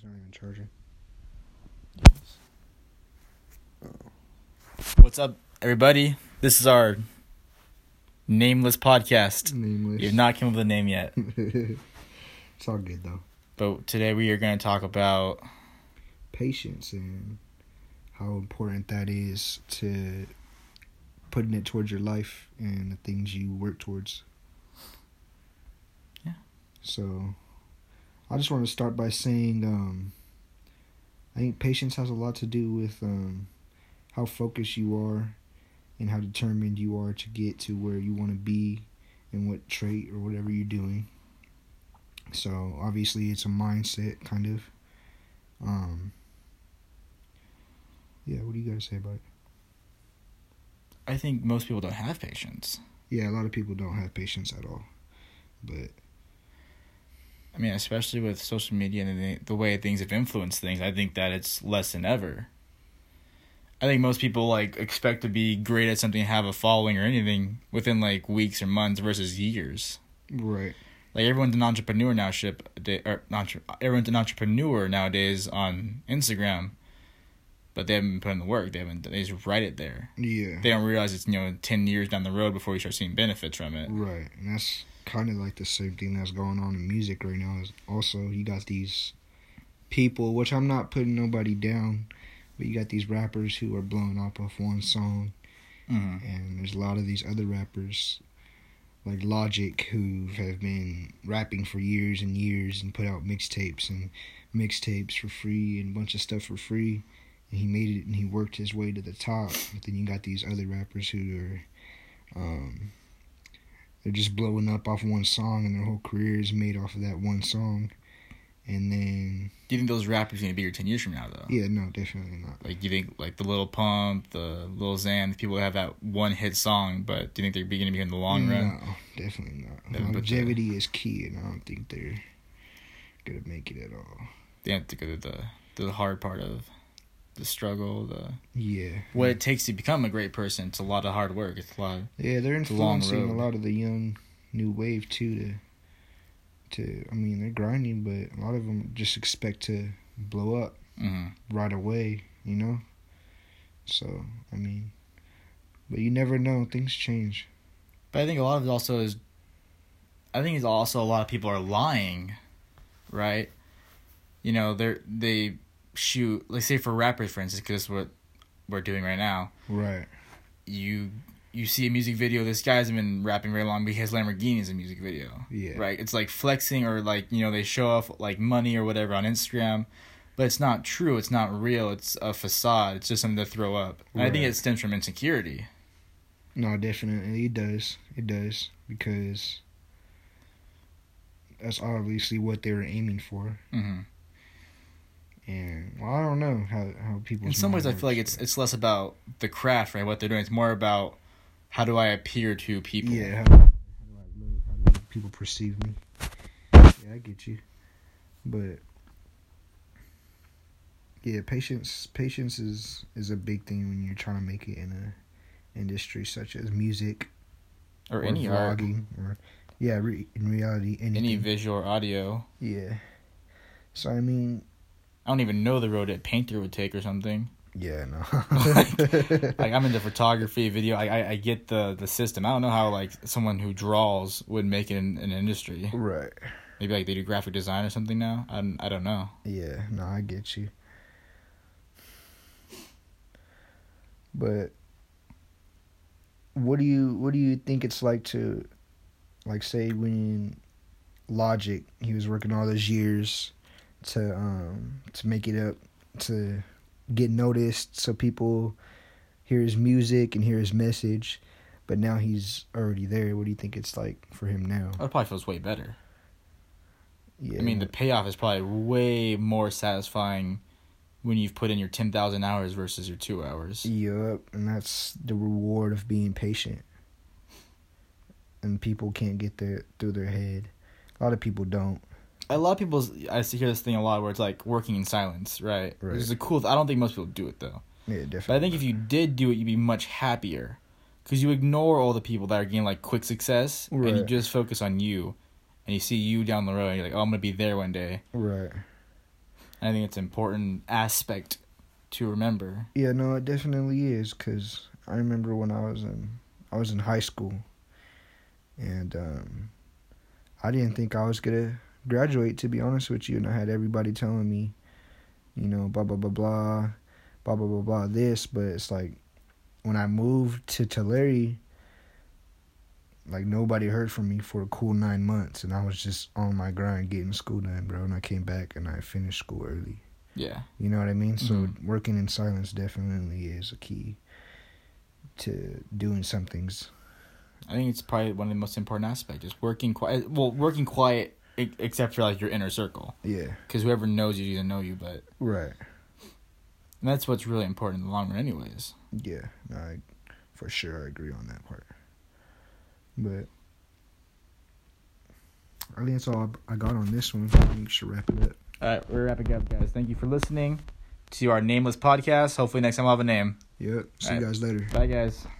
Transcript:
not even charging. What's up, everybody? This is our nameless podcast. Nameless. You've not come up with a name yet. It's all good, though. But today we are going to talk about Patience and how important that is to putting it towards your life and the things you work towards. Yeah. So, I just want to start by saying, I think patience has a lot to do with how focused you are and how determined you are to get to where you want to be and what trait or whatever you're doing. So, obviously, it's a mindset, kind of. Yeah, what do you guys say about it? I think most people don't have patience. Yeah, a lot of people don't have patience at all. But I mean, especially with social media and the way things have influenced things, I think that it's less than ever. I think most people expect to be great at something, have a following or anything within weeks or months versus years. right. Everyone's an entrepreneur now. Everyone's an entrepreneur nowadays on Instagram, but they haven't been putting the work. They just write it there. Yeah. They don't realize it's 10 years down the road before you start seeing benefits from it. Right. And that's kind of like the same thing that's going on in music right now. Is also, you got these people, which I'm not putting nobody down, but you got these rappers who are blowing up off one song. Mm-hmm. And there's a lot of these other rappers like Logic who have been rapping for years and years and put out mixtapes for free and a bunch of stuff for free. And he made it and he worked his way to the top. But then you got these other rappers who are they're just blowing up off one song and their whole career is made off of that one song. And then Do you think those rappers are going to be here 10 years from now, though? yeah, no, definitely not. Do you think the Lil Pump, the Lil Xan, the people that have that one hit song, but do you think they're going to be here in the long run? No, definitely not. Yeah, but Longevity is key, and I don't think they're gonna make it at all. They have to go to the hard part of the struggle, Yeah. what it takes to become a great person. It's a lot of hard work. It's a lot. Yeah, they're It's a long influencing a road. lot of the young new wave too. I mean, they're grinding, but a lot of them just expect to blow up right away. You know. So I mean, but you never know. Things change. But I think a lot of it also is. I think it's also a lot of people are lying, right? They shoot. Let's say for rappers, for instance, because that's what we're doing right now. Right. You see a music video, this guy hasn't been rapping very long, but his Lamborghini is a music video. Yeah. Right? It's flexing or they show off money or whatever on Instagram, but it's not true, it's not real, it's a facade, it's just something to throw up. And I think it stems from insecurity. No, definitely it does. It does, because that's obviously what they were aiming for. Mm-hmm. And well, I don't know how people. In some ways, I feel like it's less about the craft, right? What they're doing. It's more about how do I appear to people. Yeah, how do people perceive me? Yeah, I get you, but yeah, patience is a big thing when you're trying to make it in a industry such as music or any art, vlogging, or in reality, any visual or audio. Yeah. So I mean, I don't even know the road a painter would take or something. Yeah, no. I'm into photography, video. I get the system. I don't know how someone who draws would make it in an industry. Right. Maybe they do graphic design or something now. I don't know. Yeah, no, I get you. But what do you think it's like to say when Logic, he was working all those years to make it up, to get noticed so people hear his music and hear his message, but now he's already there. What do you think it's like for him now? It probably feels way better. Yeah. I mean, the payoff is probably way more satisfying when you've put in your 10,000 hours versus your 2 hours. Yup, and that's the reward of being patient. And people can't get that through their head. A lot of people don't. A lot of people, I hear this thing a lot where it's working in silence, right? Right. This is a cool. I don't think most people do it though. Yeah, definitely. But I think if you did do it, you'd be much happier, because you ignore all the people that are getting quick success, Right. and you just focus on you, and you see you down the road, and you're like, oh, I'm gonna be there one day. Right. I think it's an important aspect to remember. Yeah, no, it definitely is, because I remember when I was in high school, and I didn't think I was going to graduate, to be honest with you, and I had everybody telling me, you know, blah, blah, blah, blah, blah, blah, blah, blah, this, but it's like, when I moved to Tulare, like, nobody heard from me for a cool 9 months, and I was just on my grind getting school done, bro, and I came back and I finished school early. Yeah. You know what I mean? So Mm-hmm. working in silence definitely is a key to doing some things. I think it's probably one of the most important aspects, just working quiet. Well, working quiet, except for, like, your inner circle. Yeah. Because whoever knows you doesn't know you, but... Right. And that's what's really important in the long run anyways. Yeah. No, for sure I agree on that part. But I think that's all I got on this one. I think we should wrap it up. All right, we're wrapping up, guys. Thank you for listening to our nameless podcast. Hopefully next time I'll have a name. Yep. See All you right. guys later. Bye, guys.